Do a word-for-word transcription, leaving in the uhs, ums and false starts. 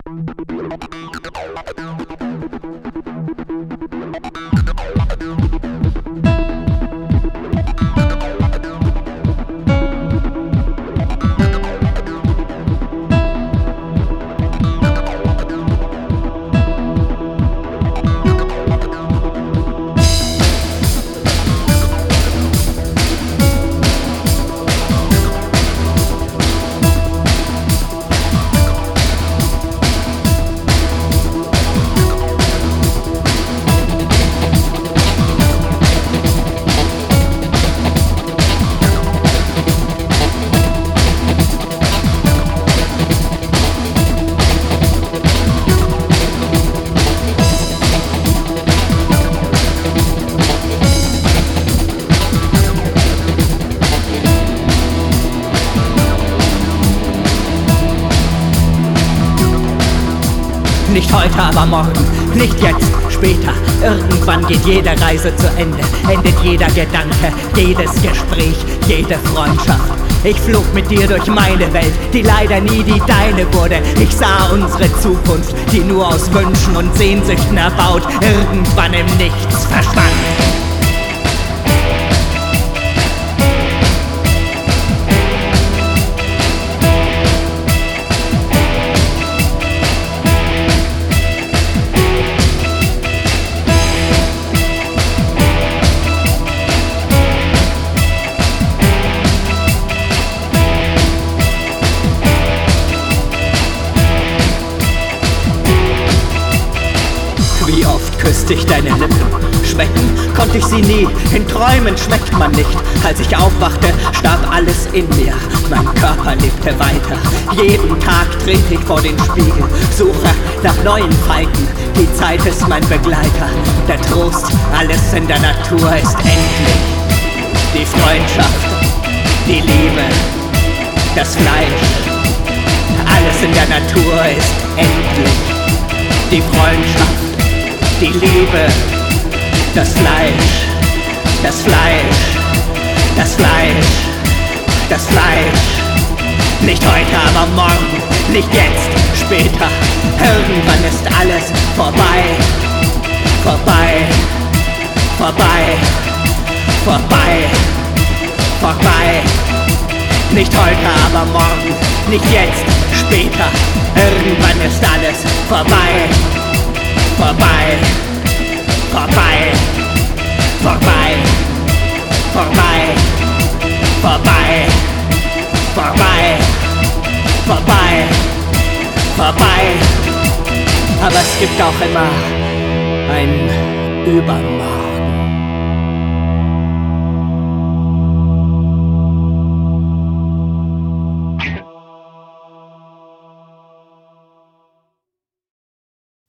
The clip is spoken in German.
Nicht heute, aber morgen, nicht jetzt, später. Irgendwann geht jede Reise zu Ende, endet jeder Gedanke, jedes Gespräch, jede Freundschaft. Ich flog mit dir durch meine Welt, die leider nie die deine wurde. Ich sah unsere Zukunft, die nur aus Wünschen und Sehnsüchten erbaut, irgendwann im Nichts verschwand. Wie oft küsste ich deine Lippen, schmecken konnte ich sie nie, in Träumen schmeckt man nicht. Als ich aufwachte, starb alles in mir, mein Körper lebte weiter. Jeden Tag trete ich vor den Spiegel, suche nach neuen Falten, die Zeit ist mein Begleiter. Der Trost, alles in der Natur ist endlich. Die Freundschaft, die Liebe, das Fleisch, alles in der Natur ist endlich. Die Freundschaft, die Liebe, das Fleisch, das Fleisch, das Fleisch, das Fleisch. Nicht heute, aber morgen, nicht jetzt, später. Irgendwann ist alles vorbei, vorbei, vorbei, vorbei, vorbei. Nicht heute, aber morgen, nicht jetzt, später. Irgendwann ist alles vorbei. Vorbei, vorbei, vorbei, vorbei, vorbei, vorbei, vorbei, vorbei. Aber es gibt auch immer ein Übermorgen.